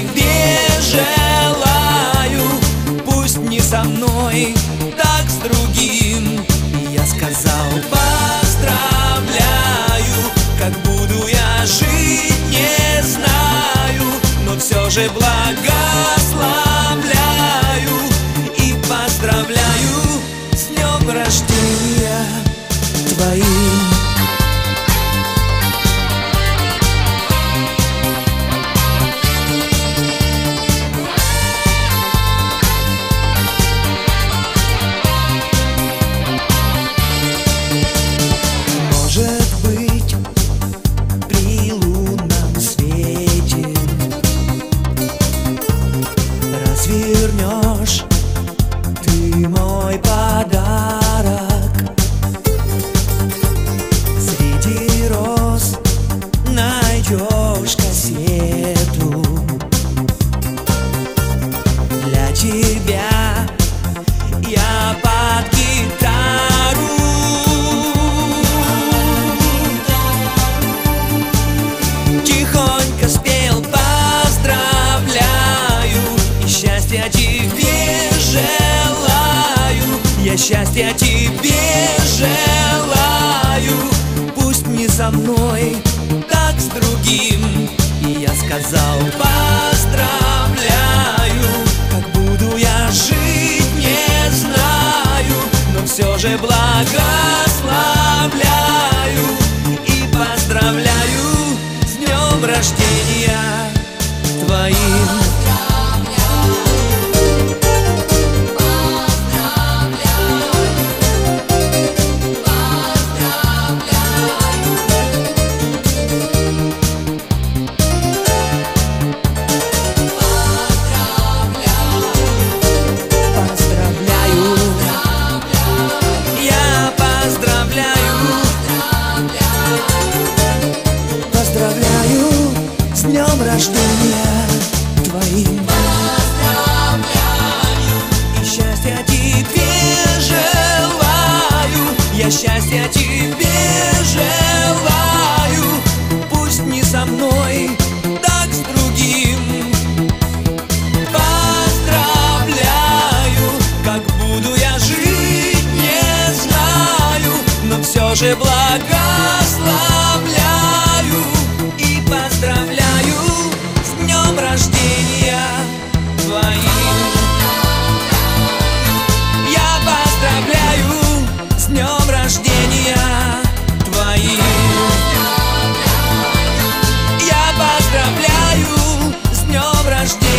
тебе желаю. Пусть не со мной, так с другим. Я сказал поздравляю. Как буду я жить, не знаю, но все же благословляю и поздравляю с днем рождения твоим. Может быть, при лунном свете развернешь ты мой подарок. Среди роз найдешь кассету. Для тебя я под гитару. Тихонько спел поздравляю и счастья тебе желаю. Я счастья тебе желаю. Пусть не со мной, так с другим. И я сказал поздравляю. Как буду я жить, не знаю, но все же благословляю и поздравляю с днем рождения твоим. Поздравляю с днем рождения твоим. Поздравляю и счастья тебе желаю. Я счастья тебе желаю. Пусть не со мной, так с другим. Поздравляю. Как буду я жить, не знаю, но все же благословляю и поздравляю с днем рождения твоим. Я поздравляю с днем рождения твоим. Я поздравляю с днем рождения.